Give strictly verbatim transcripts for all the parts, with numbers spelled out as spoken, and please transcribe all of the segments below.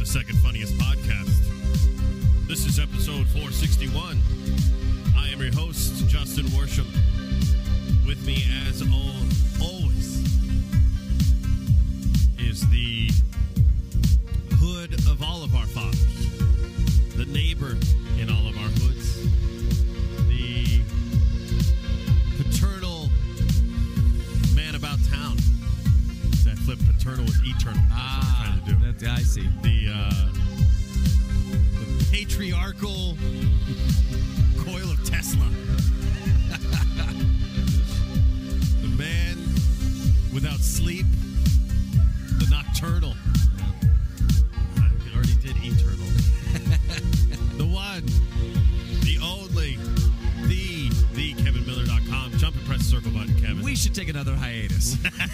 Second Funniest Podcast. This is episode four sixty-one. I am your host, Justin Worsham. With me, as al- always, is the hood of all of our fathers, the neighbor in all of our hoods, the paternal man about town. That flip paternal with eternal. That's ah, what we're trying to do. That, I see. The, uh, the patriarchal coil of Tesla. The man without sleep. The nocturnal. I already did eternal. The one. The only. The. The Kevin Miller dot com. Jump and press the circle button, Kevin. We should take another hiatus.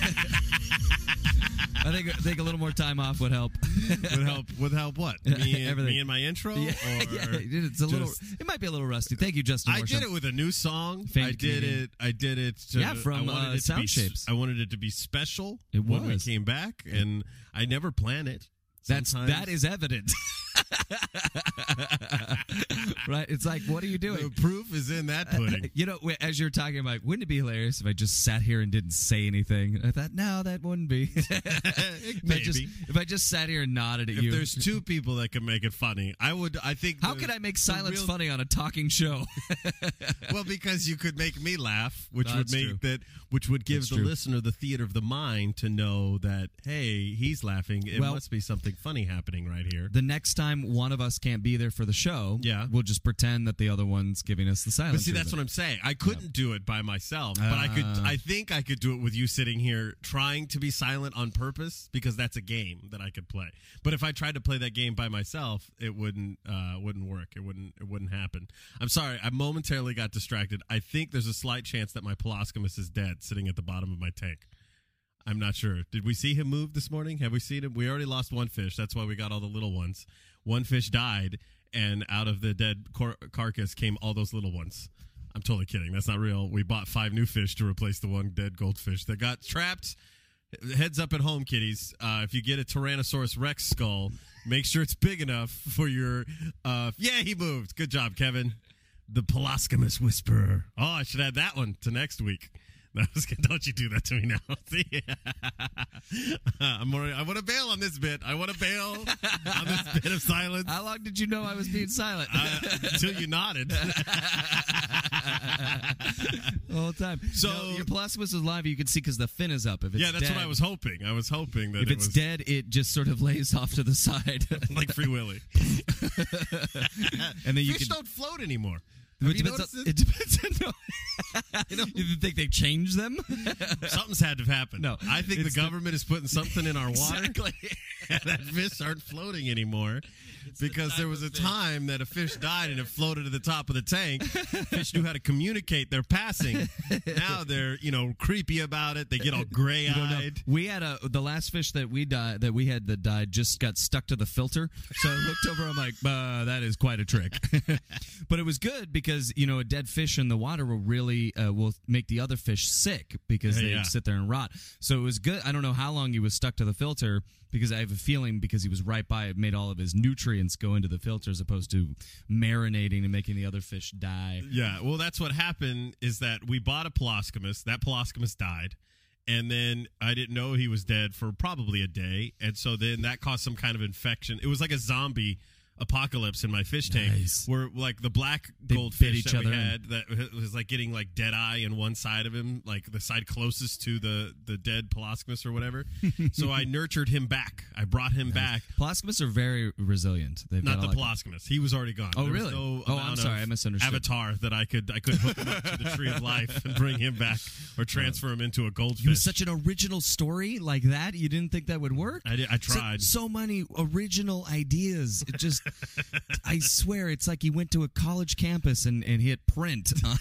I think, I think a little more time off would help. Would help. Would help what? Me and, me and my intro? Yeah, or yeah, it's a little. It might be a little rusty. Thank you, Justin. I Worsham. did it with a new song. Famed I did comedian. it. I did it. To, Yeah, from, I wanted uh, it to Sound be, Shapes. I wanted it to be special. It when we was. came back, and I never plan it. That's Sometimes. that is evident. Right? It's like, what are you doing? The proof is in that pudding. You know, as you're talking about, wouldn't it be hilarious if I just sat here and didn't say anything? I thought, no, that wouldn't be. if Maybe. I just if I just sat here and nodded at If you. there's two people that can make it funny, I would. I think. How the, could I make the silence real- funny on a talking show? Well, because you could make me laugh, which would That's make true. that, which would give That's the true. listener the theater of the mind to know that, hey, he's laughing. It Well- must be something funny happening right here. The next time one of us can't be there for the show, Yeah. we'll just pretend that the other one's giving us the silence. But see, that's what treatment. I'm saying. I couldn't do it by myself, but I could. Uh. I think I could do it with you sitting here trying to be silent on purpose, because that's a game that I could play. But if I tried to play that game by myself, it wouldn't uh, wouldn't work. It wouldn't it wouldn't happen. I'm sorry. I momentarily got distracted. I think there's a slight chance that my Peloscomus is dead, sitting at the bottom of my tank. I'm not sure. Did we see him move this morning? Have we seen him? We already lost one fish. That's why we got all the little ones. One fish died, and out of the dead cor- carcass came all those little ones. I'm totally kidding. That's not real. We bought five new fish to replace the one dead goldfish that got trapped. Heads up at home, kiddies. Uh, if you get a Tyrannosaurus Rex skull, make sure it's big enough for your... Uh, yeah, he moved. Good job, Kevin. The Peloscomus Whisperer. Oh, I should add that one to next week. Don't you do that to me now. See? I'm already, I want to bail on this bit. I want to bail on this bit of silence. How long did you know I was being silent? Uh, until you nodded. The whole time. So- No, your Peloscomus is live. You can see because the fin is up. If it's Yeah, that's dead, what I was hoping. I was hoping that If it it's was dead, it just sort of lays off to the side, like Free Willy. and then you Fish can. don't float anymore. Have It you depends, noticed on, it? it depends on. No. You think they changed them? Something's had to happen. No, I think the it's the- government is putting something in our water. Exactly. That fish aren't floating anymore. Because the there type was a of fish. time that a fish died and it floated to the top of the tank. Fish knew how to communicate their passing. Now they're, you know, creepy about it. They get all don't know. gray-eyed. We had a the last fish that we died that we had that died just got stuck to the filter. So I looked over. I'm like, uh, that is quite a trick. But it was good because you know a dead fish in the water will really uh, will make the other fish sick because Yeah, they yeah. sit there and rot. So it was good. I don't know how long he was stuck to the filter because I have a feeling because he was right by it made all of his nutrients go into the filter as opposed to marinating and making the other fish die. Yeah, well, that's what happened is that we bought a Peloscomus. That Peloscomus died. And then I didn't know he was dead for probably a day. And so then that caused some kind of infection. It was like a zombie apocalypse in my fish tank Nice. where like the black They goldfish bit each that we other in. had that was like getting like dead eye in one side of him, like the side closest to the the dead Peloscomus or whatever. So I nurtured him back. I brought him back. Peloscomus are very resilient. They've Not got the a lot- Peloscomus. He was already gone. Oh, There was really? no Oh, I'm amount sorry. of I misunderstood. Avatar that I could I could hook him up to the tree of life and bring him back or transfer him into a goldfish. It was such an original story like that. You didn't think that would work? I did. I So- tried. So, many original ideas. It just, I swear, it's like he went to a college campus and, and hit print on,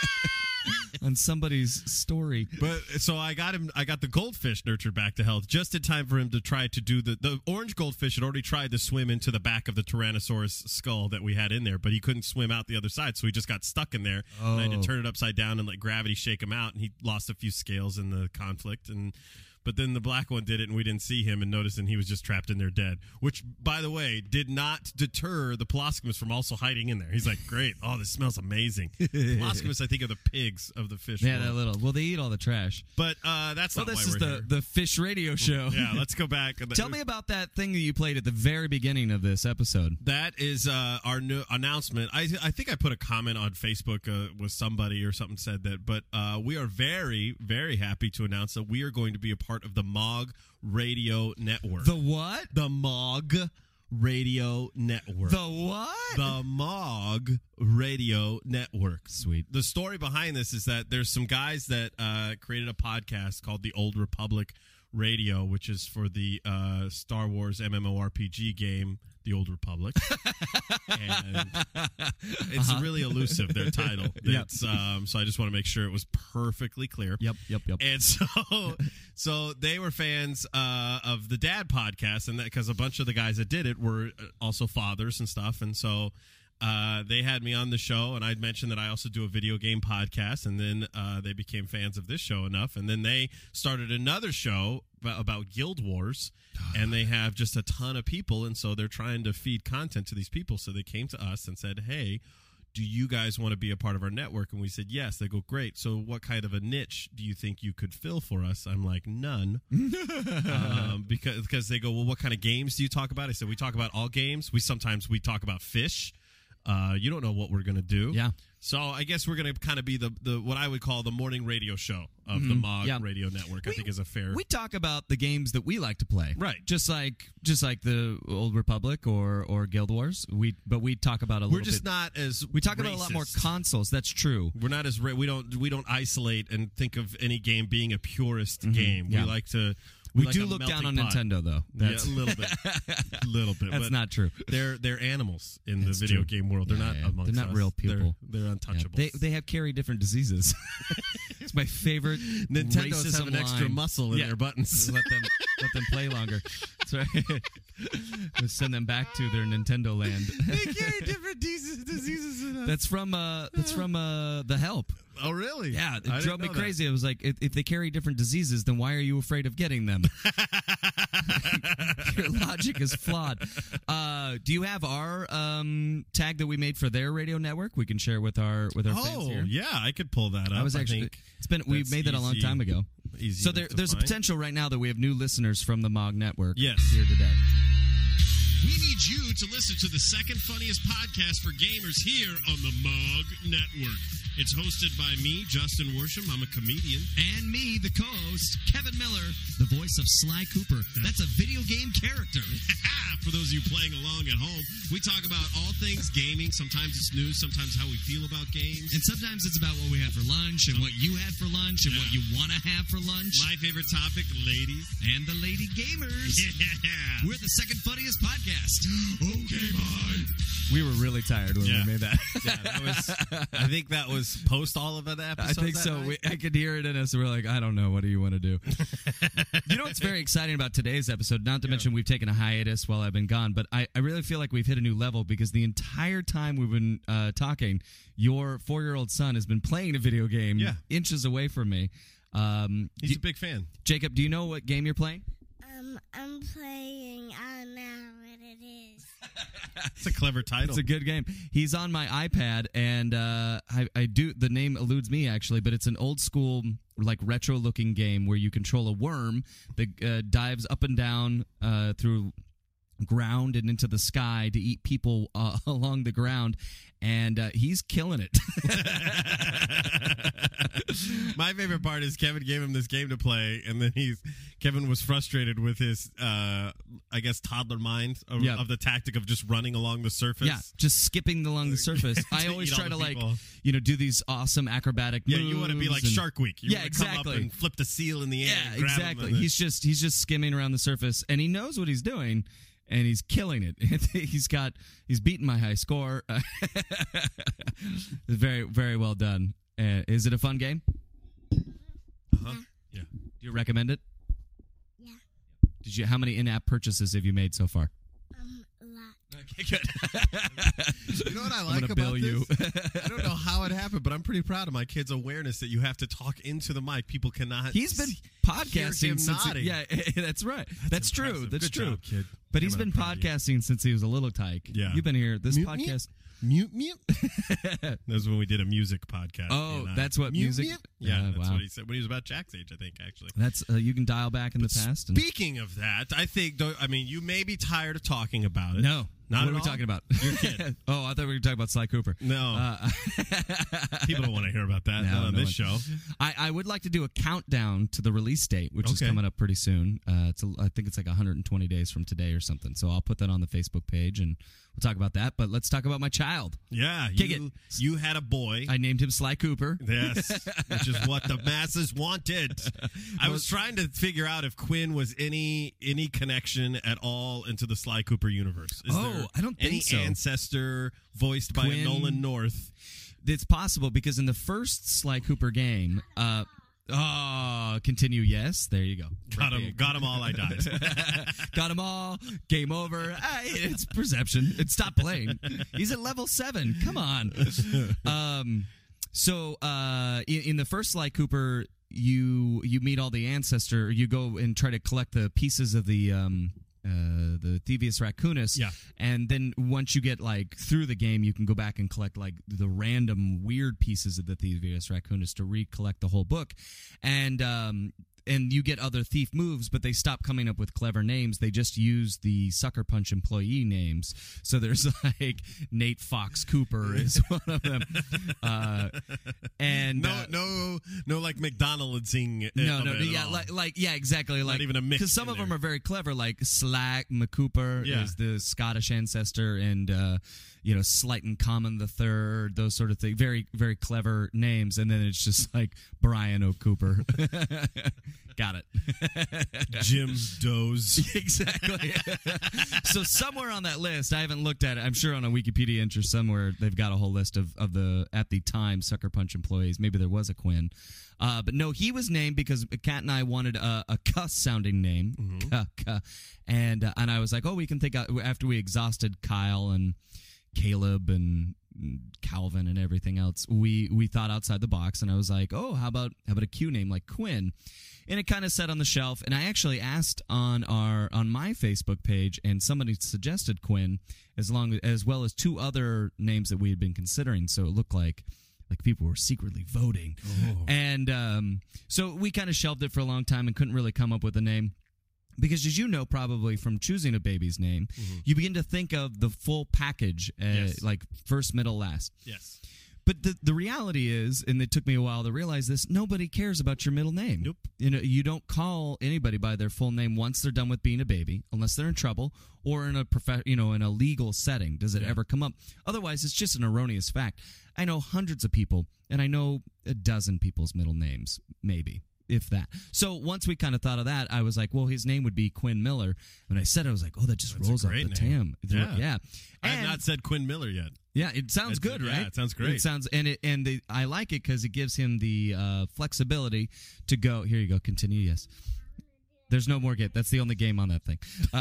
on somebody's story. But so I got him. I got the goldfish nurtured back to health just in time for him to try to do the the orange goldfish had already tried to swim into the back of the Tyrannosaurus skull that we had in there, but he couldn't swim out the other side, so he just got stuck in there. And I had to Oh. turn it upside down and let gravity shake him out, and he lost a few scales in the conflict. And But then the black one did it, and we didn't see him and noticed, and he was just trapped in there dead. Which, by the way, did not deter the Peloscamus from also hiding in there. He's like, great. Oh, this smells amazing. Peloscamus, I think, are the pigs of the fish Yeah, world. that little. Well, they eat all the trash. But uh, that's Well, not this why is we're the, here. the fish radio show. Yeah, let's go back. Tell me about that thing that you played at the very beginning of this episode. That is uh, our new announcement. I I think I put a comment on Facebook uh, with somebody or something said that, but uh, we are very, very happy to announce that we are going to be a part of the M O G Radio Network. The what? The M O G Radio Network. The what? The M O G Radio Network. Sweet. The story behind this is that there's some guys that uh, created a podcast called The Old Republic Radio, which is for the uh, Star Wars MMORPG game, The Old Republic. And it's Uh-huh. really elusive, their title. Yep. It's, um, so I just want to make sure it was perfectly clear. Yep, yep, yep. And so, so they were fans uh, of the Dad podcast, and that because a bunch of the guys that did it were also fathers and stuff, and so uh, they had me on the show, and I'd mentioned that I also do a video game podcast, and then uh, they became fans of this show enough, and then they started another show about, about Guild Wars, and they have just a ton of people, and so they're trying to feed content to these people. So they came to us and said, "Hey, do you guys want to be a part of our network?" And we said, yes. They go, great. So what kind of a niche do you think you could fill for us? I'm like, none. um, because, because they go, well, what kind of games do you talk about? I said, we talk about all games. We sometimes we talk about fish. Uh, you don't know what we're going to do. Yeah. So I guess we're going to kind of be the, the what I would call the morning radio show of the M O G Yeah. Radio Network, I We- think is a fair... We talk about the games that we like to play, Right. Just like just like the Old Republic or or Guild Wars. We but we talk about a we're little just bit. not as We talk about a lot more racist. consoles. That's true. We're not as ra- we don't we don't isolate and think of any game being a purist game. Mm-hmm. Yeah. We like to. We like do a look down on melting pot. Nintendo, though. That's yeah, a little bit, a little bit. that's but not true. They're they're animals in That's the video true. game world. They're Yeah, not yeah. amongst They're not us. real people. They're, they're Yeah, untouchables. they they have carry different diseases. It's my favorite. Nintendo's racism have an extra line. muscle in Yeah. their buttons. let them let them play longer. That's right. We'll send them back to their Nintendo land. They carry different diseases, diseases in us. That's from uh that's from uh The Help. Oh, really? Yeah, it I didn't drove me know that. crazy. It was like, if, if they carry different diseases, then why are you afraid of getting them? Your logic is flawed. Uh, do you have our um, tag that we made for their radio network? We can share with our with our fans Oh, here. yeah, I could pull that up. I was actually. think It's been we that's made that a long easy- time ago. Easy So enough there, to there's a find. potential right now that we have new listeners from the M O G network. Yes. here today. We need you to listen to the second funniest podcast for gamers here on the M O G Network. It's hosted by me, Justin Worsham. I'm a comedian. And me, the co-host, Kevin Miller, the voice of Sly Cooper. That's a video game character. For those of you playing along at home, we talk about all things gaming. Sometimes it's news, sometimes how we feel about games. And sometimes it's about what we had for lunch and what you had for lunch and what you want to have for lunch. My favorite topic, ladies. And the lady gamers. Yeah. We're the second funniest podcast. Okay, bye. We were really tired when Yeah. we made that. Yeah, that was. I think that was post all of that episode. I think that so. night? We, I could hear it in us. We're like, I don't know. What do you want to do? You know what's very exciting about today's episode? Not to mention we've taken a hiatus while I've been gone, but I, I really feel like we've hit a new level because the entire time we've been uh, talking, your four-year-old son has been playing a video game Yeah. inches away from me. Um, He's do- a big fan. Jacob, do you know what game you're playing? Um, I'm playing. I don't know what it is. It's a clever title. It's a good game. He's on my iPad, and uh, I, I do. The name eludes me actually, but it's an old school, like retro-looking game where you control a worm that uh, dives up and down uh, through ground and into the sky to eat people uh, along the ground, and uh, he's killing it. My favorite part is Kevin gave him this game to play, and then he's Kevin was frustrated with his, uh, I guess, toddler mind of, Yeah. of the tactic of just running along the surface. Yeah, just skipping along the surface. I To always eat all try the to like, people. you know, do these awesome acrobatic Yeah, moves. you want to be like and- Shark Week. You Yeah, want to come exactly. up and flip the seal in the air. Yeah, and grab him exactly. and then- He's just he's just skimming around the surface, and he knows what he's doing, and he's killing it. he's got he's beaten my high score. very very well done. Uh, is it a fun game? Uh-huh. Yeah. Do you recommend it? Yeah. Did you? How many in-app purchases have you made so far? Um, a lot. Okay, good. You know what I I'm like gonna about bill this? you. I don't know how it happened, but I'm pretty proud of my kid's awareness that you have to talk into the mic. People cannot. He's been s- podcasting hear him since. nodding. Yeah, that's right. That's, true. impressive. That's Good true. job, kid. But he's I'm been proud of you. podcasting since he was a little tyke. Yeah. You've been here. This Mute, podcast. Mute, mute. That was when we did a music podcast. Oh, he and I. that's what Mute, music- mute. Yeah, Uh, that's wow. what he said when he was about Jack's age, I think, actually. That's uh, you can dial back in the past. And, Speaking of that, I think, though, I mean, you may be tired of talking about it. no, Not what at are we all? talking about? Your kid. Oh, I thought we were talking about Sly Cooper. No. Uh, People don't want to hear about that No, not on no this one- show. I, I would like to do a countdown to the release date, which is Okay. coming up pretty soon. Uh, it's a, I think it's like one hundred twenty days from today or something. So I'll put that on the Facebook page and we'll talk about that. But let's talk about my child. Yeah. Kick you, you had a boy. I named him Sly Cooper. Yes, which is what the masses wanted. I was trying to figure out if Quinn was any any connection at all into the Sly Cooper universe. Is Oh, there I don't think any so. ancestor voiced by Quinn- Nolan North? It's possible because in the first Sly Cooper game, uh, oh, continue. Yes, there you go. Got him, got him all. I died. Got them all. Game over. Ah, it's perception. It stopped playing. He's at level seven. Come on. Um, so uh, in, in the first Sly Cooper, you you meet all the ancestor. You go and try to collect the pieces of the. Um, uh, the Thievius Raccoonus, Yeah. and then once you get like through the game, you can go back and collect like the random weird pieces of the Thievius Raccoonus to recollect the whole book, and um, and you get other thief moves, but they stop coming up with clever names. They just use the Sucker Punch employee names. So there's like Nate Fox Cooper is one of them, uh, and No, uh, no, no, like McDonald'sing. no, of no, it at yeah, all. like, like, yeah, exactly. Like, even a mix because some in of them there. are very clever. Like Slack McCooper Yeah. is the Scottish ancestor, and uh, you know, Slighton Common the Third, those sort of things. Very, very clever names. And then it's just like Brian O'Cooper. Got it. Jim Doze. Exactly. So somewhere on that list, I haven't looked at it. I'm sure on a Wikipedia entry somewhere they've got a whole list of, of the at the time Sucker Punch employees. Maybe there was a Quinn, uh, but no, he was named because Kat and I wanted a, a cuss sounding name, Mm-hmm. Kuh, kuh. and uh, and I was like, oh, we can think of, after we exhausted Kyle and Caleb and Calvin and everything else, we we thought outside the box, and I was like, oh, how about how about a Q name like Quinn? And it kind of sat on the shelf, and I actually asked on our on my Facebook page, and somebody suggested Quinn as long as well as two other names that we had been considering. So it looked like like people were secretly voting, and um, so we kind of shelved it for a long time and couldn't really come up with a name. Because as you know, probably from choosing a baby's name, you begin to think of the full package, uh, Yes. like first, middle, last. Yes. But the the reality is, and it took me a while to realize this, nobody cares about your middle name. Nope. You know, you don't call anybody by their full name once they're done with being a baby, unless they're in trouble or in a prof- you know, in a legal setting. Does it ever come up? Otherwise, it's just an erroneous fact. I know hundreds of people, and I know a dozen people's middle names, maybe. If that. So once we kind of thought of that, I was like, well, his name would be Quinn Miller. When I said it, I was like, oh, that just That's a rolls off great the name. tam. Yeah. yeah. I have And- not said Quinn Miller yet. yeah, it sounds It's- good, yeah, right? it sounds great. It sounds, and it and the, I like it because it gives him the uh, flexibility to go. Here you go. Continue. Yes. There's no more get. That's the only game on that thing. Uh,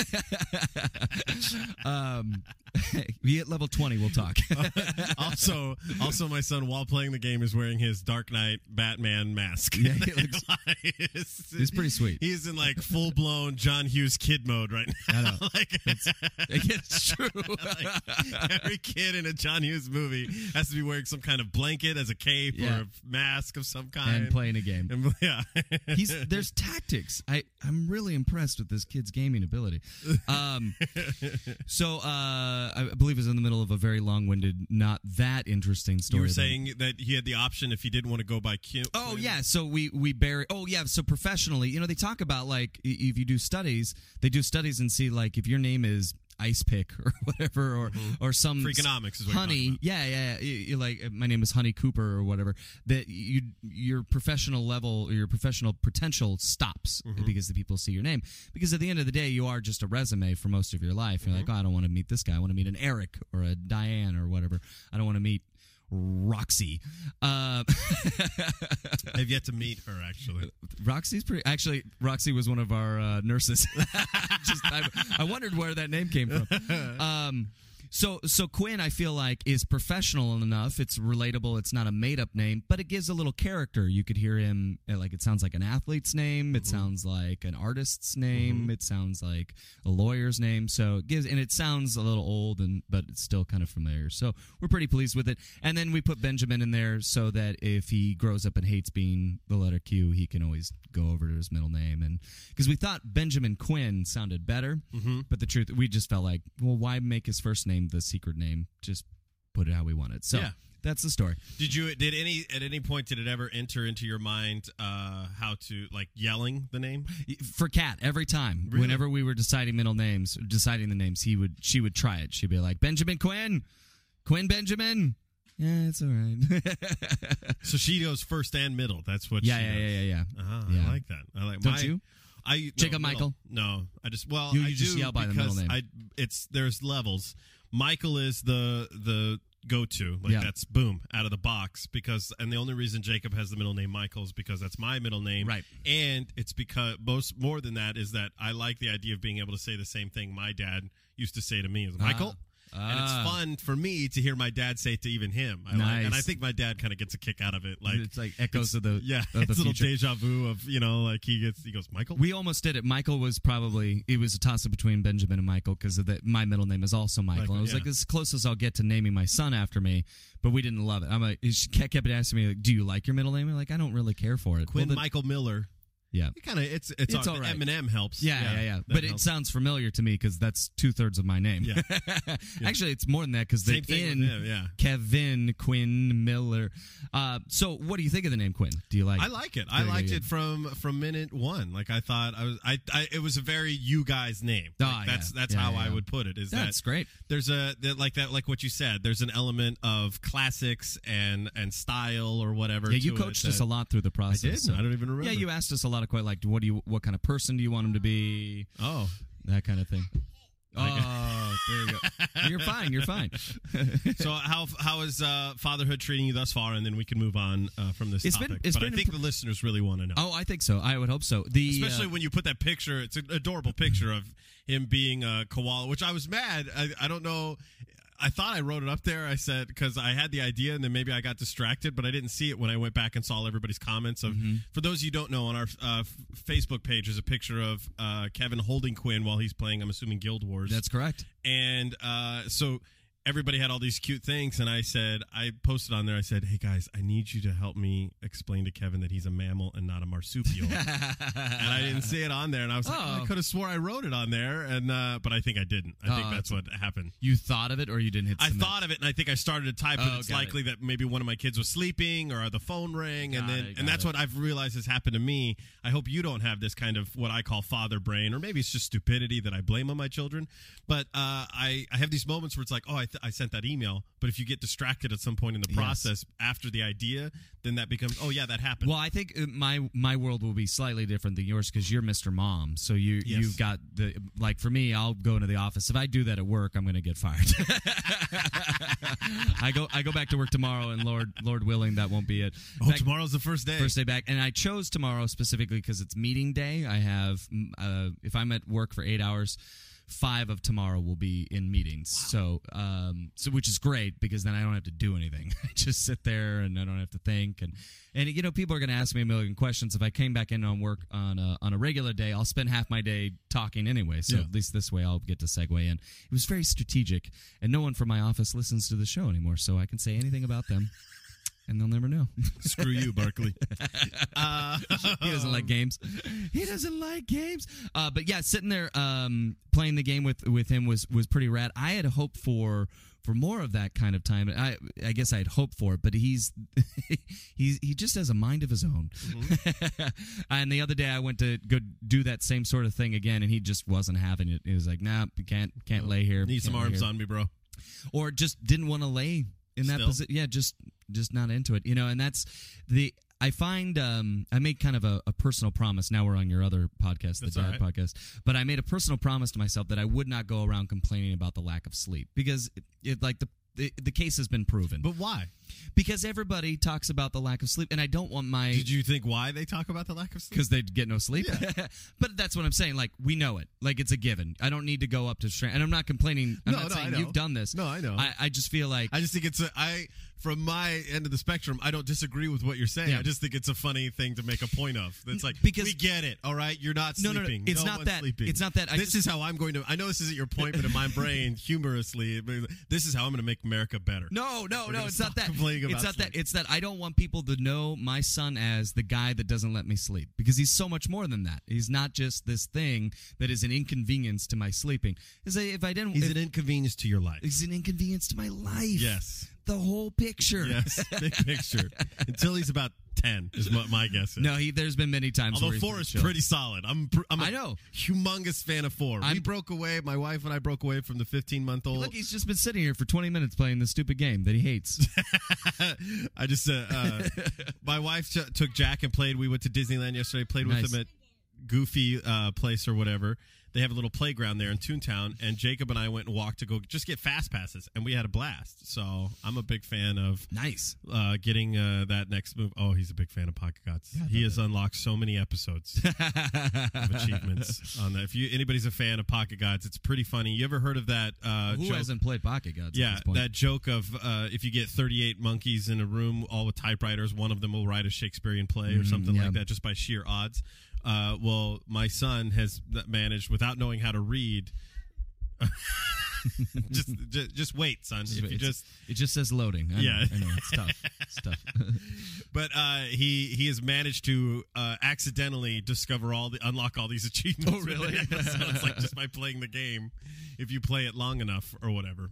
um, be at level twenty. We'll talk. also, also, my son, while playing the game, is wearing his Dark Knight Batman mask. Yeah, he looks- It's- He's pretty sweet. He's in like full blown John Hughes kid mode right now. I know. like, It's true. like, every kid in a John Hughes movie has to be wearing some kind of blanket as a cape Yeah. or a mask of some kind. And playing a game. And- yeah. He's there's tactics. I I'm really impressed with this kid's gaming ability. Um, so uh, I believe he's in the middle of a very long-winded, not that interesting story. You were though. saying that he had the option if he didn't want to go by Q. Oh yeah, so we we bury. Oh yeah, so professionally, you know, they talk about like i- if you do studies, they do studies and see like if your name is Ice Pick or whatever, or or some Freakonomics is what you're Honey. talking about. Yeah, yeah, yeah. You, you like my name is Honey Cooper or whatever. That you your professional level, or your professional potential stops Mm-hmm. because the people see your name. Because at the end of the day, you are just a resume for most of your life. You're Mm-hmm. like, oh, I don't want to meet this guy. I want to meet an Eric or a Diane or whatever. I don't want to meet Roxy. Uh, I've yet to meet her, actually. Roxy's pretty. Actually, Roxy was one of our uh, nurses. Just, I, I wondered where that name came from. Um, So, so Quinn, I feel like, is professional enough. It's relatable. It's not a made-up name, but it gives a little character. You could hear him, like, it sounds like an athlete's name. It mm-hmm. sounds like an artist's name. Mm-hmm. It sounds like a lawyer's name. So it gives, and it sounds a little old, and but it's still kind of familiar. So we're pretty pleased with it. And then we put Benjamin in there so that if he grows up and hates being the letter Q, he can always go over to his middle name. And because we thought Benjamin Quinn sounded better, mm-hmm. but the truth, we just felt like, well, why make his first name the secret name? Just put it how we want it. So yeah. That's the story. Did you did any at any point did it ever enter into your mind uh, how to like yelling the name for Kat every time? Really? Whenever we were deciding middle names, deciding the names, he would she would try it. She'd be like, Benjamin Quinn, Quinn Benjamin. Yeah, it's all right. So she goes first and middle. That's what. Yeah, she yeah, does. yeah, yeah, yeah. Uh-huh, yeah. I like that. I like. Don't my, you? I no, Jacob Michael? No, I just well, you, you I just do yell by the middle name. I, it's there's levels. Michael is the the go to like yeah. that's boom out of the box because and the only reason Jacob has the middle name Michael is because that's my middle name, right? And it's because most more than that is that I like the idea of being able to say the same thing my dad used to say to me as Michael. Uh. Ah. And it's fun for me to hear my dad say it to even him. I nice. like, and I think my dad kind of gets a kick out of it. Like it's like echoes of the yeah, of the it's a little future. deja vu of you know like he gets he goes Michael. We almost did it. Michael was probably it was a toss up between Benjamin and Michael because of that. My middle name is also Michael. Michael and I was yeah. like as close as I'll get to naming my son after me, but we didn't love it. I'm like she kept asking me like, do you like your middle name? I'm like I don't really care for it. Quinn well, the, Michael Miller. Yeah, it kind of it's it's, it's all, all right. Eminem helps. Yeah, yeah, yeah. yeah. But helps. it sounds familiar to me because that's two thirds of my name. Yeah. Actually, it's more than that because the Same thing in with him, yeah. Kevin Quinn Miller. Uh, so, what do you think of the name Quinn? Do you like? I like it. I liked it from from minute one. Like I thought, I was. I. I it was a very you guys name. Like, oh, that's yeah. that's yeah, how yeah, I yeah. would put it. Is that's that great? There's a that, like that like what you said. There's an element of classics and and style or whatever. Yeah, you to coached it us that, a lot through the process. I did. So. I don't even remember. Yeah, you asked us a lot of questions like, what do you, what kind of person do you want him to be? Oh, that kind of thing. Oh, there you go. You're fine. You're fine. So how how is uh, fatherhood treating you thus far? And then we can move on uh, from this it's topic. Been, it's but been I think pr- the listeners really want to know. Oh, I think so. I would hope so. The Especially uh, when you put that picture. It's an adorable picture of him being a koala, which I was mad. I, I don't know. I thought I wrote it up there. I said, because I had the idea and then maybe I got distracted, but I didn't see it when I went back and saw everybody's comments. Of mm-hmm. For those of you who don't know, on our uh, f- Facebook page is a picture of uh, Kevin holding Quinn while he's playing, I'm assuming, Guild Wars. That's correct. And uh, so everybody had all these cute things, and I said, I posted on there, I said, hey guys, I need you to help me explain to Kevin that he's a mammal and not a marsupial. And I didn't see it on there, and I was like, oh. oh, I could have swore I wrote it on there, and uh, but I think I didn't. I think oh, that's what happened. You thought of it, or you didn't hit submit? I thought of it, and I think I started to type, but oh, it's likely it. that maybe one of my kids was sleeping, or the phone rang, got and then it, and that's it. what I've realized has happened to me. I hope you don't have this kind of what I call father brain, or maybe it's just stupidity that I blame on my children. But uh, I, I have these moments where it's like, oh, I, th- I sent that email. But if you get distracted at some point in the process yes. after the idea, then that becomes, oh, yeah, that happened. Well, I think my my world will be slightly different than yours because you're Mister Mom. So you, yes. you've got the, like for me, I'll go into the office. If I do that at work, I'm going to get fired. I go I go back to work tomorrow, and Lord Lord willing, that won't be it. In oh, fact, tomorrow's the first day. First day back. And I chose tomorrow specifically because it's meeting day. I have, uh, if I'm at work for eight hours, five of tomorrow will be in meetings. Wow. So, um, so which is great because then I don't have to do anything. I just sit there and I don't have to think. And, and you know, people are going to ask me a million questions. If I came back in on work on a, on a regular day, I'll spend half my day talking anyway. So yeah. at least this way I'll get to segue in. It was very strategic, and no one from my office listens to the show anymore, so I can say anything about them. And they'll never know. Screw you, Barkley. Uh, he doesn't like games. He doesn't like games. Uh, but yeah, sitting there um, playing the game with, with him was, was pretty rad. I had hoped for for more of that kind of time. I I guess I had hoped for it, but he's he's he just has a mind of his own. Mm-hmm. And the other day I went to go do that same sort of thing again, and he just wasn't having it. He was like, "Nah, you can't can't lay here. Need some arms here. on me, bro." Or just didn't want to lay in that position. Yeah, just just not into it, you know. And that's the I find um, I made kind of a, a personal promise. Now we're on your other podcast, that's the Dad right. podcast. But I made a personal promise to myself that I would not go around complaining about the lack of sleep because it, it like the, the the case has been proven. But why? Because everybody talks about the lack of sleep, and I don't want my... Did you think why they talk about the lack of sleep? Because they get no sleep. Yeah. But that's what I'm saying. Like, we know it. Like, it's a given. I don't need to go up to strength. And I'm not complaining. I'm No, not no, saying I know. you've done this. No, I know. I, I just feel like... I just think it's a, I, from my end of the spectrum, I don't disagree with what you're saying. Yeah. I just think it's a funny thing to make a point of. It's like, Because- we get it, all right? You're not No, no, sleeping. no, it's No not one's that- sleeping. it's not that. I this just- is how I'm going to, I know this isn't your point, but in my brain, humorously, this is how I'm going to make America better. No, no, We're no, gonna it's not stop that. complaining about It's not sleep. that. It's that I don't want people to know my son as the guy that doesn't let me sleep, because he's so much more than that. He's not just this thing that is an inconvenience to my sleeping. Is if I didn't, Is if, it inconvenience to your life? It's an inconvenience to my life. Yes. The whole picture. Yes, big picture. Until he's about ten, is what my guess is. No, he. There's been many times. Although where he's four been is chill. pretty solid. I'm pr- I'm a I know. humongous fan of four. we I'm- broke away. My wife and I broke away from the fifteen month old. Look, he's just been sitting here for twenty minutes playing this stupid game that he hates. I just uh, uh, my wife t- took Jack and played. We went to Disneyland yesterday. Played with Nice. him at Goofy uh, Place or whatever. They have a little playground there in Toontown, and Jacob and I went and walked to go just get fast passes, and we had a blast. So I'm a big fan of Nice. uh, getting uh, that next move. Oh, he's a big fan of Pocket Gods. He has unlocked so many episodes of achievements on that. If you anybody's a fan of Pocket Gods, it's pretty funny. You ever heard of that? Uh, Who joke? hasn't played Pocket Gods? at Yeah, this point? that joke of uh, if you get thirty-eight monkeys in a room, all with typewriters, one of them will write a Shakespearean play or Mhm, something yeah. like that, just by sheer odds. Uh, well, my son has managed, without knowing how to read. just, just, just wait, son. If you It's- just, it just says loading. I Yeah. know, I know it's tough. It's tough. but uh, he he has managed to uh, accidentally discover all the unlock all these achievements. Oh, really? so it's like just by playing the game, if you play it long enough or whatever.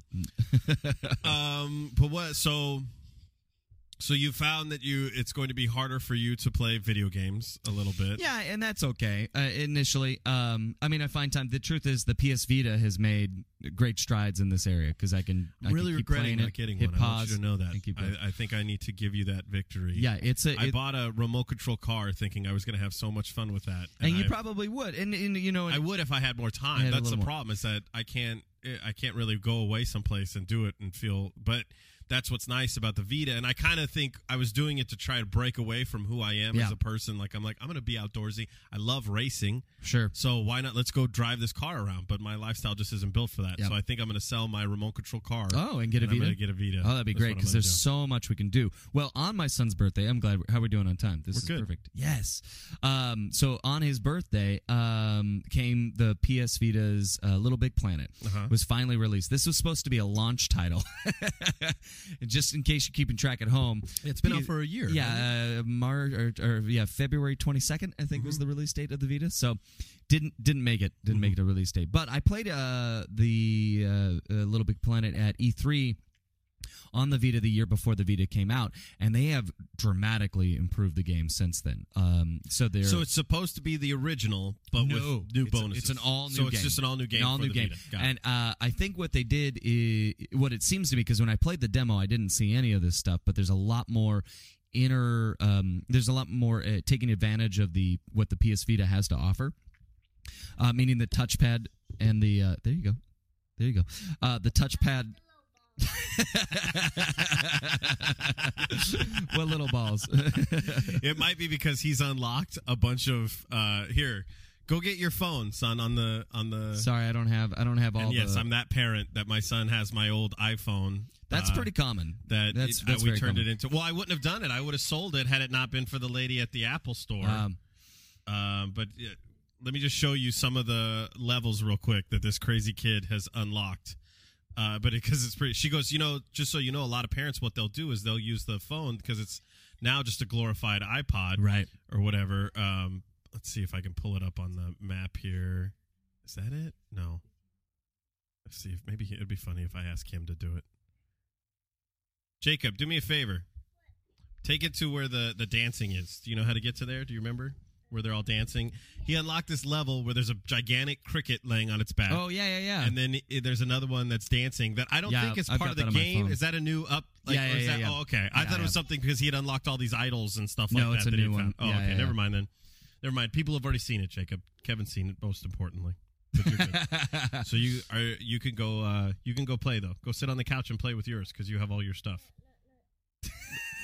um, but what? So. So you found that you it's going to be harder for you to play video games a little bit. Yeah, and that's okay. Uh, initially, um, I mean, I find time. The truth is, the P S Vita has made great strides in this area because I can I I'm really can keep regretting playing not it, getting hit one. I want pause, you to know that. and keep going. I, I think I need to give you that victory. Yeah, it's a. I it- bought a remote control car thinking I was going to have so much fun with that, and you I've- probably would, and, and you know, I would if I had more I time. had a That's the little more. problem is that I can't I can't really go away someplace and do it and feel. But that's what's nice about the Vita, and I kind of think I was doing it to try to break away from who I am Yeah. as a person. Like I'm like I'm going to be outdoorsy. I love racing. sure. So why not? Let's go drive this car around. But my lifestyle just isn't built for that. Yeah. So I think I'm going to sell my remote control car. Oh, and get a and I'm Vita? going to get a Vita. Oh, that'd be That's great what I'm because gonna there's so much we can do. Well, on my son's birthday, I'm glad. How are we doing on time? This We're is good. perfect. Yes. Um, so on his birthday um, came the P S Vita's uh, Little Big Planet. Uh-huh. Was finally released. This was supposed to be a launch title, just in case you're keeping track at home. It's been P- out for a year. Yeah, uh, March or, or yeah, February twenty-second, I think Mm-hmm. was the release date of the Vita. So didn't didn't make it. Didn't make it a release date. But I played uh, the uh, uh, Little Big Planet at E three on the Vita the year before the Vita came out, and they have dramatically improved the game since then. Um, so they're So it's supposed to be the original, but no, with new it's a- bonuses. it's an all new So game. it's just an all new game. An all for new the game. Vita. Got it. And uh, I think what they did is what it seems to me, because when I played the demo, I didn't see any of this stuff, but there's a lot more inner. Um, there's a lot more uh, taking advantage of the what the P S Vita has to offer, uh, meaning the touchpad and the. Uh, there you go. There you go. Uh, the touchpad. What little balls? It might be because he's unlocked a bunch of uh here. Go get your phone, son, on the on the Sorry, I don't have. I don't have all. And yes, the, I'm that parent that my son has my old iPhone. That's uh, pretty common. That that's, it- that's uh, we very turned common. it into. Well, I wouldn't have done it. I would have sold it had it not been for the lady at the Apple store. Um, Um, but uh, let me just show you some of the levels real quick that this crazy kid has unlocked. Uh, but because it's pretty, she goes, you know, just so you know, a lot of parents, what they'll do is they'll use the phone because it's now just a glorified iPod, Right. or whatever. Um, let's see if I can pull it up on the map here. Is that it? No. Let's see if maybe it'd be funny if I ask him to do it. Jacob, do me a favor. Take it to where the, the dancing is. Do you know how to get to there? Do you remember where they're all dancing? He unlocked this level where there's a gigantic cricket laying on its back. Oh yeah, yeah, yeah. And then i- there's another one that's dancing that I don't Yeah, think is I've part got of the that on my game. phone. Is that a new up? Like, Yeah, or yeah, is yeah, that, yeah. Oh, okay. I Yeah, thought it was yeah. something because he had unlocked all these idols and stuff No, like it's that. a that he new found. one. Oh, Yeah, okay. yeah, Never yeah. mind then. Never mind. People have already seen it, Jacob. Kevin's seen it, most importantly. But you're good. So you are you can go uh, you can go play though. Go sit on the couch and play with yours because you have all your stuff.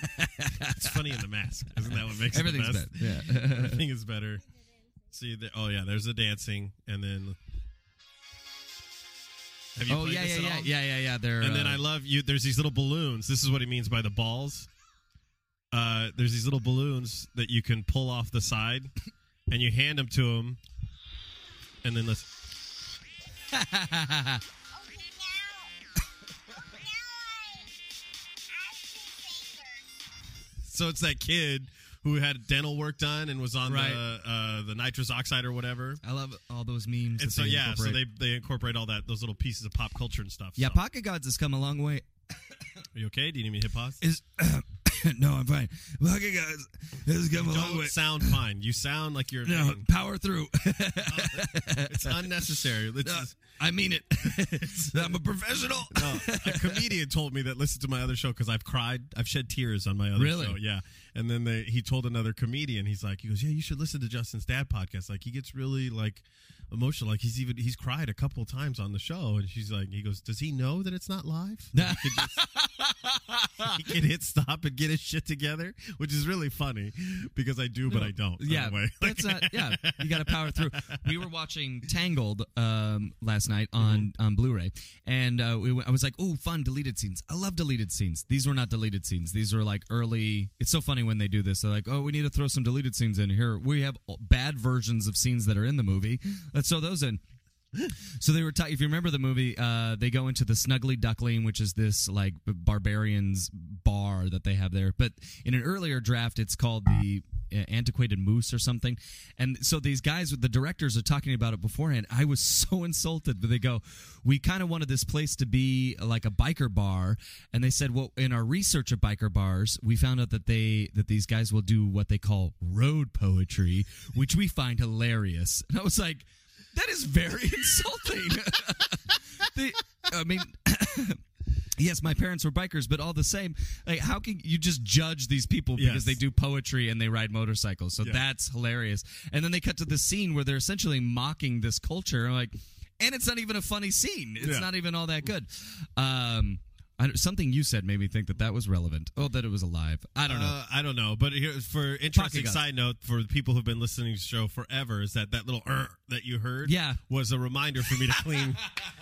It's funny in The Mask. Isn't that what makes Everything's it the best? better. Yeah. Everything is better. See, the, oh yeah, there's the dancing, and then. Have you oh played yeah, this yeah, at yeah, all? yeah, yeah, yeah. They're, And then uh, I love you. There's these little balloons. This is what he means by the balls. Uh, there's these little balloons that you can pull off the side, and you hand them to him, and then let's. Okay, now, now I, I have two fingers. So it's that kid who had dental work done and was on Right. the uh, the nitrous oxide or whatever. I love all those memes. And that so they yeah, so incorporate. they they incorporate all that those little pieces of pop culture and stuff. yeah, so. Pocket Gods has come a long way. Are you okay? Do you need me to hit pause? Is no, I'm fine. Pocket Gods has come a long Don't way. sound fine. You sound like you're in No, pain. power through. It's unnecessary. It's No, just- I mean it. I'm a professional. No, a comedian told me that listen to my other show because I've cried, I've shed tears on my other Really? show. Yeah, and then they, he told another comedian, he's like, he goes, yeah, you should listen to Justin's dad podcast. Like he gets really like emotional. Like he's even he's cried a couple of times on the show, and she's like, he goes, does he know that it's not live? He can, just, he can hit stop and get his shit together, which is really funny because I do, but I don't. in a Yeah, way. that's not. Yeah, you got to power through. We were watching Tangled um, last night on Mm-hmm. on Blu-ray, and uh, we, went- I was like, "Oh, fun deleted scenes." I love deleted scenes. These were not deleted scenes. These were like early. It's so funny when they do this. They're like, "Oh, we need to throw some deleted scenes in here. We have bad versions of scenes that are in the movie. Let's throw those in." So they were. Ta- if you remember the movie, uh, they go into the Snuggly Duckling, which is this like barbarians bar that they have there. But in an earlier draft, it's called the uh, Antiquated Moose or something. And so these guys, the directors, are talking about it beforehand. I was so insulted, but they go, "We kind of wanted this place to be like a biker bar," and they said, "Well, in our research of biker bars, we found out that they that these guys will do what they call road poetry, which we find hilarious." And I was like, that is very insulting. They, I mean, yes, my parents were bikers, but all the same, like, how can you just judge these people because Yes. they do poetry and they ride motorcycles? So Yeah. that's hilarious. And then they cut to the scene where they're essentially mocking this culture, like, and it's not even a funny scene. It's Yeah. not even all that good. Um, I, something you said made me think that that was relevant. Oh, that it was alive. I don't know. Uh, I don't know, but here for interesting Pocket side note for the people who've been listening to the show forever is that that little er that you heard, Yeah. was a reminder for me to clean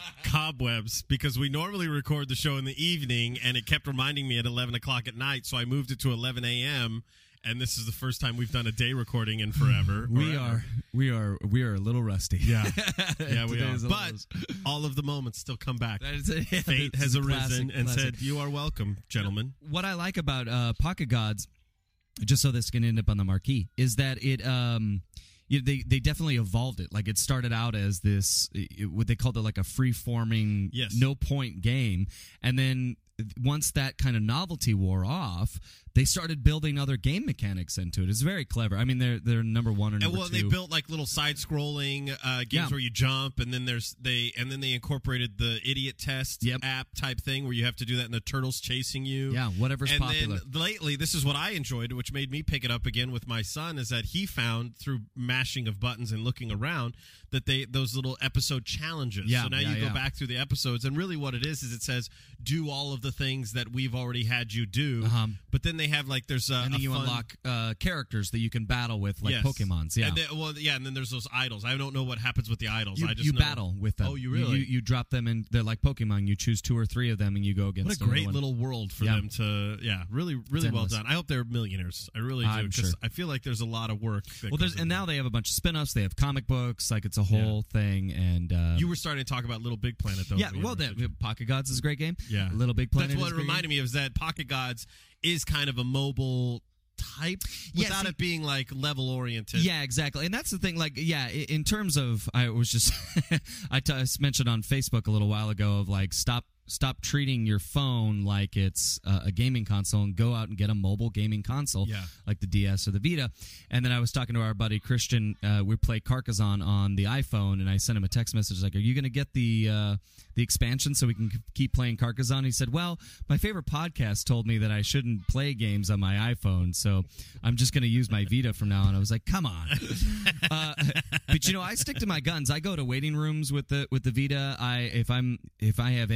cobwebs because we normally record the show in the evening, and it kept reminding me at eleven o'clock at night, so I moved it to eleven a.m. And this is the first time we've done a day recording in forever. We or ever. are, we are, we are a little rusty. Yeah, yeah, we Today are. is a But little- all of the moments still come back. That is a, yeah, Fate this has is a arisen classic, and classic. said, "You are welcome, gentlemen." What I like about uh, Pocket Gods, just so this can end up on the marquee, is that it um, you know, they they definitely evolved it. Like it started out as this, it, what they called it, like a free forming, Yes. no point game, and then once that kind of novelty wore off, they started building other game mechanics into it. It's very clever. I mean, they're they're number one or And number well, two. they built like little side-scrolling uh, games Yeah. where you jump, and then there's they, and then they incorporated the idiot test Yep. app type thing where you have to do that, and the turtles chasing you. Yeah, whatever's and popular. then lately, this is what I enjoyed, which made me pick it up again with my son, is that he found through mashing of buttons and looking around that they those little episode challenges. Yeah, so now yeah, you go yeah. back through the episodes, and really what it is is it says do all of the things that we've already had you do, Uh-huh. but then they have like there's a, and then a you fun, unlock uh, characters that you can battle with, like Yes. Pokemons. Yeah. And then, well, yeah, and then there's those idols. I don't know what happens with the idols. You, I just you know- battle with them. Oh, you really? You, you drop them, and they're like Pokemon. You choose two or three of them, and you go against. What a another great one. little world for Yeah. them to, yeah, really, really well endless. done. I hope they're millionaires. I really do. I'm 'cause sure. I feel like there's a lot of work. that Well, there's goes and into now it. they have a bunch of spin-offs. They have comic books. Like it's a whole thing. And uh, You were starting to talk about Little Big Planet, though. yeah. when we Well, introduced then Pocket Gods is a great game. Yeah. Little Big Planet. That's what is it a great reminded game. me of, is that Pocket Gods is kind of a mobile type Yeah, without see- it being like level oriented. Yeah, exactly. And that's the thing. Like, yeah, i- in terms of, I was just, I t- I mentioned on Facebook a little while ago of like, stop. Stop treating your phone like it's uh, a gaming console and go out and get a mobile gaming console Yeah. like the D S or the Vita. And then I was talking to our buddy Christian. Uh, we play Carcassonne on the iPhone, and I sent him a text message like, "Are you going to get the uh, the expansion so we can c- keep playing Carcassonne?" He said, "Well, my favorite podcast told me that I shouldn't play games on my iPhone, so I'm just going to use my Vita from now on." I was like, "Come on!" uh, but you know, I stick to my guns. I go to waiting rooms with the with the Vita. I if I'm if I have any time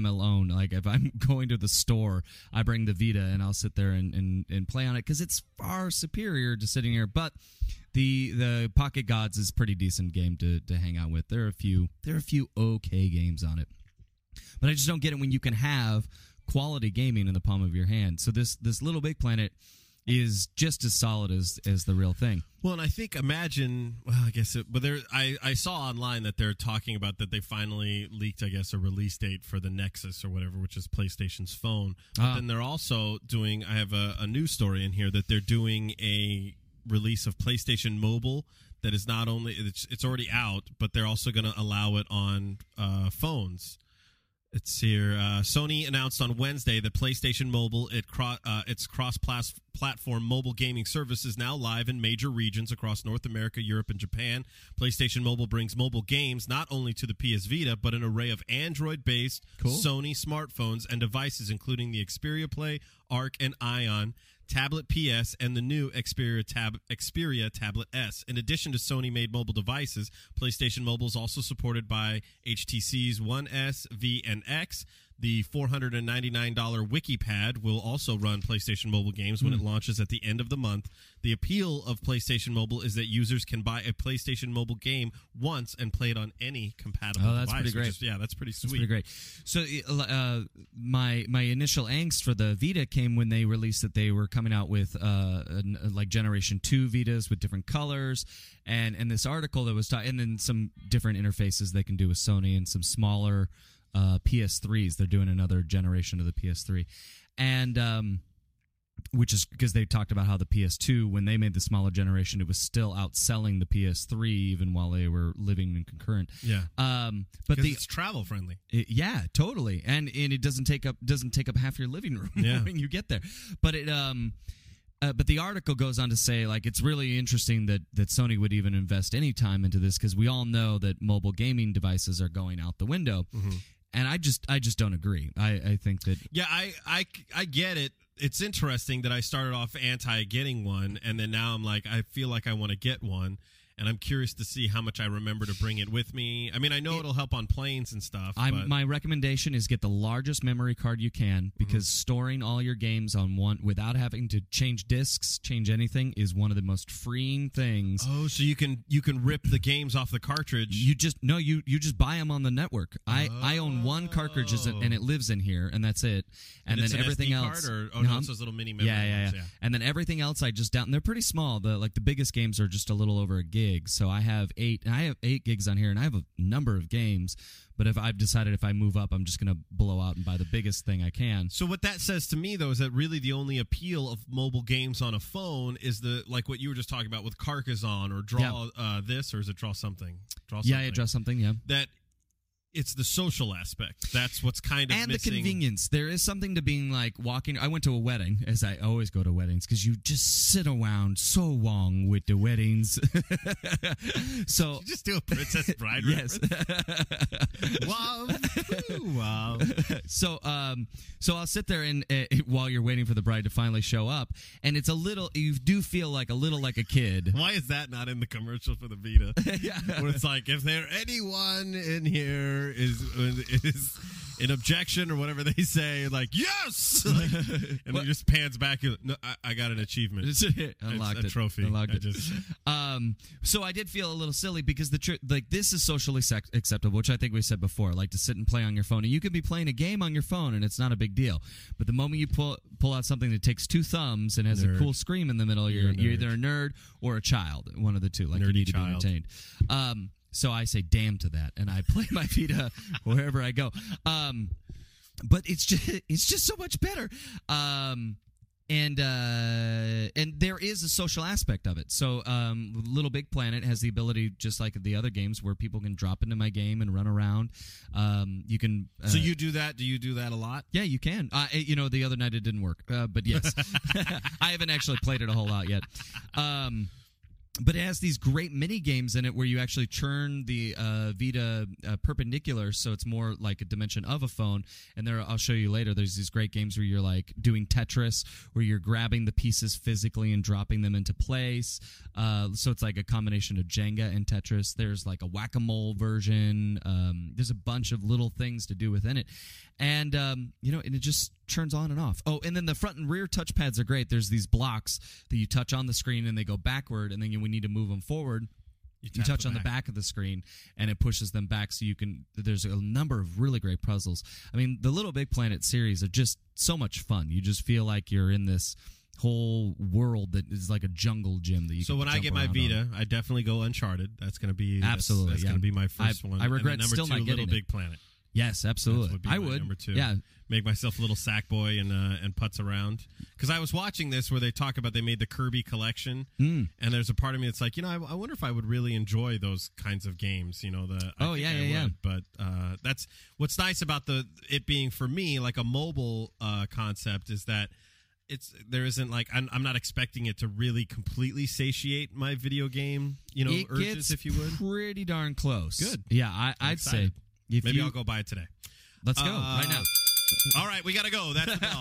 I'm alone, like if I'm going to the store, I bring the Vita and I'll sit there and, and, and play on it because it's far superior to sitting here. But the the Pocket Gods is a pretty decent game to, to hang out with. There are a few there are a few okay games on it, but I just don't get it when you can have quality gaming in the palm of your hand. So this this Little Big Planet is just as solid as as the real thing. Well, and I think imagine, well, I guess, it, but there, I, I saw online that they're talking about that they finally leaked, I guess, a release date for the Nexus or whatever, which is PlayStation's phone. But Ah. then they're also doing, I have a, a news story in here that they're doing a release of PlayStation Mobile that is not only, it's, it's already out, but they're also going to allow it on uh, phones. It's here. Uh, Sony announced on Wednesday that PlayStation Mobile, it cro- uh, its cross-platform mobile gaming service, is now live in major regions across North America, Europe, and Japan. PlayStation Mobile brings mobile games not only to the P S Vita, but an array of Android-based Cool. Sony smartphones and devices, including the Xperia Play, Arc, and Ion, Tablet P S, and the new Xperia, tab- Xperia Tablet S. In addition to Sony-made mobile devices, PlayStation Mobile is also supported by H T C's One S, V, and X. The four hundred ninety-nine dollars WikiPad will also run PlayStation Mobile games when Mm. it launches at the end of the month. The appeal of PlayStation Mobile is that users can buy a PlayStation Mobile game once and play it on any compatible Oh, that's device. pretty which great. is- yeah, that's pretty sweet. That's pretty great. So, uh, my my initial angst for the Vita came when they released that they were coming out with uh, an- like Generation Two Vitas with different colors, and and this article that was ta- and then some different interfaces they can do with Sony and some smaller uh, P S threes. They're doing another generation of the P S three, and um, which is because they talked about how the P S two, when they made the smaller generation, it was still outselling the P S three even while they were living in concurrent. Yeah. Um, but 'Cause the it's travel friendly. it- yeah, totally, and and it doesn't take up doesn't take up half your living room Yeah. when you get there. But it um, uh, but the article goes on to say like it's really interesting that that Sony would even invest any time into this because we all know that mobile gaming devices are going out the window, and I just I just don't agree. I I think that Yeah, I, I, I get it. It's interesting that I started off anti getting one, and then now I'm like, I feel like I want to get one, and I'm curious to see how much I remember to bring it with me. I mean, I know it, will help on planes and stuff. I'm, but my recommendation is get the largest memory card you can because storing all your games on one without having to change discs, change anything is one of the most freeing things. oh, so you can you can rip the games off the cartridge. You just no, you you just buy them on the network. I, I own one cartridge as a- and it lives in here, and that's it. And, it's then an everything S D else. card or, oh No, no, it's those little mini memory yeah, yeah, ones, yeah, And then everything else I just down. They're pretty small. The like the biggest games are just a little over a gig. So I have eight. And I have eight gigs on here, and I have a number of games. But if I've decided if I move up, I'm just going to blow out and buy the biggest thing I can. So what that says to me, though, is that really the only appeal of mobile games on a phone is the like what you were just talking about with Carcassonne or Draw uh, This, or is it Draw Something? Draw Yeah, something. I draw something. Yeah. That it's the social aspect. That's what's kind of And missing. the convenience. There is something to being like walking. I went to a wedding, as I always go to weddings, because you just sit around so long with the weddings. So You just do a Princess Bride yes. reference. Wow. Ooh, wow. so um so I'll sit there and uh, while you're waiting for the bride to finally show up, and it's a little. You do feel like a little like a kid. Why is that not in the commercial for the Vita? Yeah. Where it's like, if there anyone in here is is an objection or whatever they say, like, yes! Like, and it just pans back. you're like, No, I, I got an achievement. Unlocked It's a it. trophy. Unlocked I it. just- Um, so I did feel a little silly because the tr- like this is socially sec- acceptable, which I think we said before. Like to sit and play on your phone, and you could be playing a game on your phone, and it's not a big deal. But the moment you pull pull out something that takes two thumbs and has Nerd. a cool screen in the middle, you're, You're a you're nerd. either a nerd or a child, one of the two. Like you Nerdy need to child. be entertained. Um, so I say damn to that, and I play my Vita wherever I go. Um, but it's just it's just so much better. Um, and uh, and there is a social aspect of it. So um, Little Big Planet has the ability, just like the other games, where people can drop into my game and run around. Um, you can. Uh, So you do that? Do you do that a lot? yeah, you can. Uh, you know, the other night it didn't work, uh, but yes, I haven't actually played it a whole lot yet. Um, But it has these great mini games in it where you actually turn the uh, Vita uh, perpendicular, so it's more like a dimension of a phone. And there, I'll show you later. There's these great games where you're like doing Tetris, where you're grabbing the pieces physically and dropping them into place. Uh, so it's like a combination of Jenga and Tetris. There's like a whack-a-mole version. Um, there's a bunch of little things to do within it, and um, you know, and it just turns on and off. Oh, and then the front and rear touchpads are great. There's these blocks that you touch on the screen and they go backward, and then you, we need to move them forward. You, you touch the on back. the back of the screen and it pushes them back, so you can. There's a number of really great puzzles. I mean, the Little Big Planet series are just so much fun. You just feel like you're in this whole world that is like a jungle gym that you. So can when I jump get my around Vita, on. I definitely go Uncharted. That's going to be absolutely That's, that's yeah. going to be my first I, one. I regret and then number still two, not getting Little it. Big Planet. Yes, absolutely. Would be I my would. Number two. Yeah. Make myself a little sack boy and uh, and putz around. Because I was watching this where they talk about they made the Kirby collection, mm. and there's a part of me that's like, you know, I, I wonder if I would really enjoy those kinds of games. You know, the I oh think yeah, I yeah, yeah. would. But uh, that's what's nice about the it being for me like a mobile uh, concept is that. It's there isn't like I'm, I'm not expecting it to really completely satiate my video game you know it urges gets if you would pretty darn close. Good. Yeah, I, I'd excited. say if maybe you, I'll go buy it today. Let's go Uh, right now. All right, we got to go. That's the bell.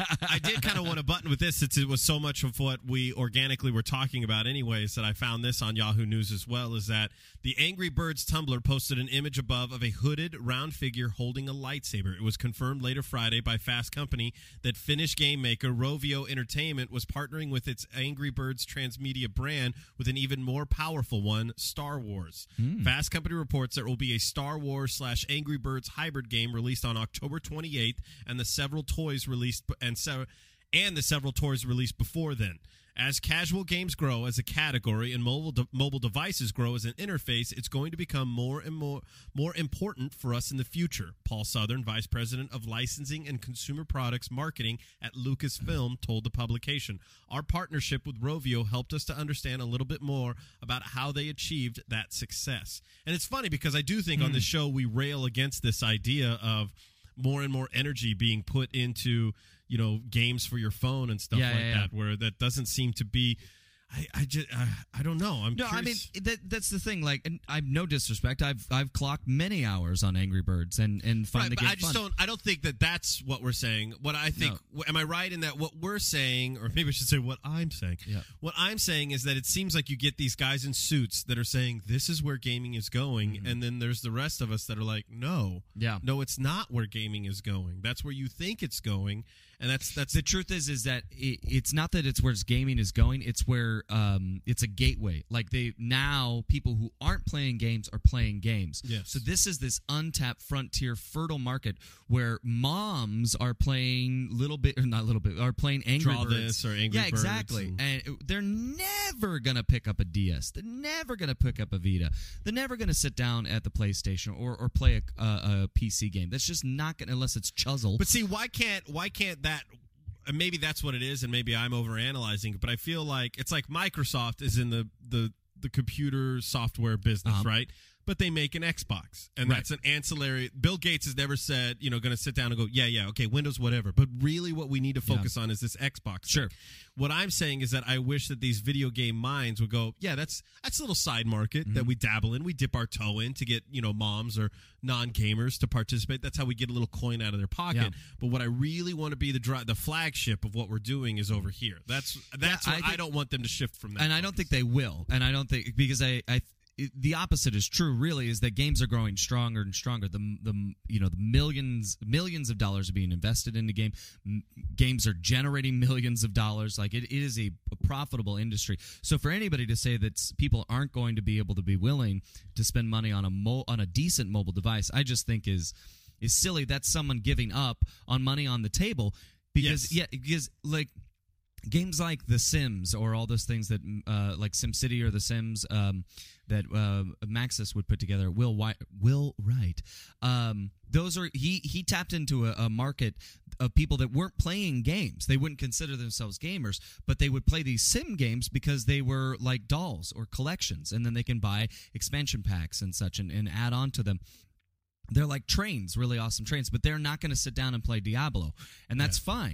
I did kind of want to button with this since it was so much of what we organically were talking about anyways that I found this on Yahoo News as well, is that the Angry Birds Tumblr posted an image above of a hooded round figure holding a lightsaber. It was confirmed later Friday by Fast Company that Finnish game maker Rovio Entertainment was partnering with its Angry Birds transmedia brand with an even more powerful one, Star Wars. Mm. Fast Company reports there will be a Star Wars slash Angry Birds hybrid game released on October twenty-eighth, and the several toys released and se- and the several toys released before then. As casual games grow as a category and mobile de- mobile devices grow as an interface, it's going to become more and more more important for us in the future. Paul Southern, Vice President of Licensing and Consumer Products Marketing at Lucasfilm, told the publication, "Our partnership with Rovio helped us to understand a little bit more about how they achieved that success." And it's funny because I do think mm. on this show we rail against this idea of more and more energy being put into, you know, games for your phone and stuff yeah, like yeah, yeah. that, where that doesn't seem to be. I, I just, I, I don't know. I'm no, curious. I mean that, that's the thing. Like, and I'm no disrespect. I've I've clocked many hours on Angry Birds and and find right, the but game I just fun. don't. I don't think that that's what we're saying. What I think. No. Am I right in that what we're saying, or maybe I should say what I'm saying? Yeah. What I'm saying is that it seems like you get these guys in suits that are saying this is where gaming is going, mm-hmm. and then there's the rest of us that are like, no, yeah, no, it's not where gaming is going. That's where you think it's going. And that's that's the truth is is that it, it's not that it's where gaming is going. It's where um, it's a gateway. Like they now people who aren't playing games are playing games. Yes. So this is this untapped frontier, fertile market where moms are playing little bit or not little bit are playing Angry Draw Birds. This or Angry yeah, Birds exactly. And, and they're never gonna pick up a D S. They're never gonna pick up a Vita. They're never gonna sit down at the PlayStation or or play a, a, a P C game. That's just not gonna unless it's Chuzzle. But see, why can't why can't that? Maybe that's what it is, and maybe I'm overanalyzing it, but I feel like it's like Microsoft is in the, the, the computer software business, um, right? But they make an Xbox, and right. that's an ancillary. Bill Gates has never said, you know, going to sit down and go, yeah, yeah, okay, Windows, whatever. But really what we need to focus yeah. on is this Xbox. Sure. Thing. What I'm saying is that I wish that these video game minds would go, yeah, that's that's a little side market mm-hmm. that we dabble in. We dip our toe in to get, you know, moms or non-gamers to participate. That's how we get a little coin out of their pocket. Yeah. But what I really want to be the dri- the flagship of what we're doing is over here. That's that's yeah, what I, think, I don't want them to shift from that. And focus. I don't think they will. And I don't think because I. I the opposite is true. Really, is that games are growing stronger and stronger. The the you know the millions millions of dollars are being invested in the game. M- games are generating millions of dollars. Like it, it is a, a profitable industry. So for anybody to say that people aren't going to be able to be willing to spend money on a mo- on a decent mobile device, I just think is is silly. That's someone giving up on money on the table because yes. yeah because like. Games like The Sims or all those things that, uh, like SimCity or The Sims, um, that uh, Maxis would put together. Will Wi- Will Wright, um, those are he he tapped into a, a market of people that weren't playing games. They wouldn't consider themselves gamers, but they would play these sim games because they were like dolls or collections, and then they can buy expansion packs and such and, and add on to them. They're like trains, really awesome trains, but they're not going to sit down and play Diablo, and that's yeah. fine.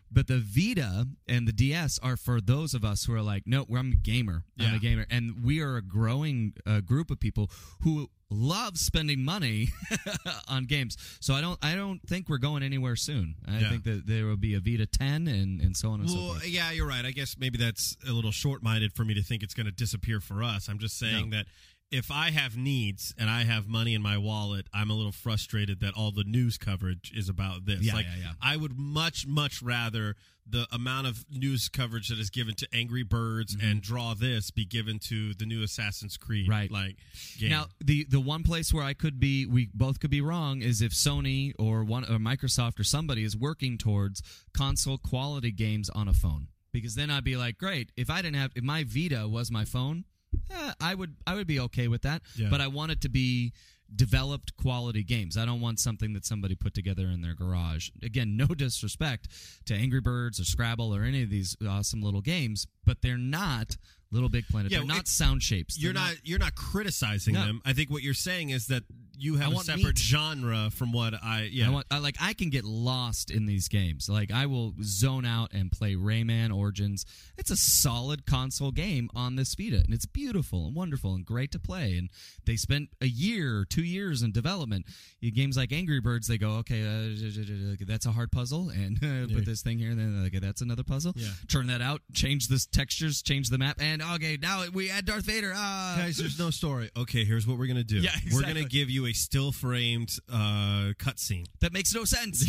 But the Vita and the D S are for those of us who are like, no, I'm a gamer. I'm Yeah. a gamer. And we are a growing uh, group of people who love spending money on games. So I don't I don't think we're going anywhere soon. I Yeah. think that there will be a Vita ten and, and so on and so Well, forth. yeah, you're right. I guess maybe that's a little short-minded for me to think it's going to disappear for us. I'm just saying No. that if I have needs and I have money in my wallet, I'm a little frustrated that all the news coverage is about this. Yeah, like, yeah, yeah. I would much, much rather the amount of news coverage that is given to Angry Birds and Draw This be given to the new Assassin's Creed. Mm-hmm. Right. Like, game. Now, the the one place where I could be, we both could be wrong, is if Sony or one or Microsoft or somebody is working towards console quality games on a phone, because then I'd be like, great. If I didn't have, if my Vita was my phone, eh, I would I would be okay with that. Yeah. But I want it to be developed quality games. I don't want something that somebody put together in their garage. Again, no disrespect to Angry Birds or Scrabble or any of these awesome little games, but they're not Little Big Planet. Yeah, they're not it's- sound shapes. You're They're not, you're not criticizing No. them. I think what you're saying is that you have I a want separate meat. genre from what I yeah. I want, I, like I can get lost in these games. Like I will zone out and play Rayman Origins. It's a solid console game on this Vita, and it's beautiful and wonderful and great to play. And they spent a year, or two years in development. You, games like Angry Birds, they go, okay, uh, that's a hard puzzle, and uh, put this thing here, and then okay, that's another puzzle. Yeah. Turn that out, change the textures, change the map, and okay, now we add Darth Vader. Ah. Guys, there's no story. Okay, here's what we're gonna do. Yeah, We're exactly. gonna give you a still framed uh, cutscene. That makes no sense.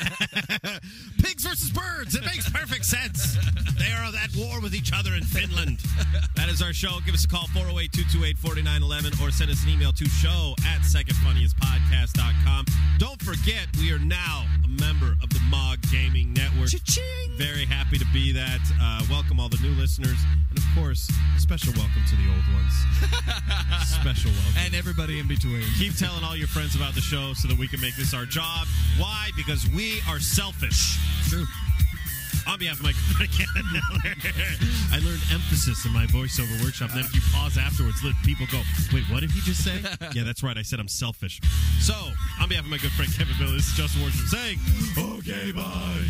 Pigs versus birds. It makes perfect sense. They are at war with each other in Finland. That is our show. Give us a call, four oh eight, two two eight, four nine one one, or send us an email to show at second funniest podcast dot com. Don't forget, we are now a member of the M O G Gaming Network. Cha-ching! Very happy to be that. Uh, welcome all the new listeners. And, of course, a special welcome to the old ones. Special welcome. And everybody in between. Keep telling all your friends about the show so that we can make this our job. Why? Because we are selfish. True. On behalf of my good friend Kevin Miller, I learned emphasis in my voiceover workshop. And then if you pause afterwards, let people go, wait, what did he just say? Yeah, that's right. I said I'm selfish. So, on behalf of my good friend Kevin Miller, this is Justin Worsham saying, okay, bye.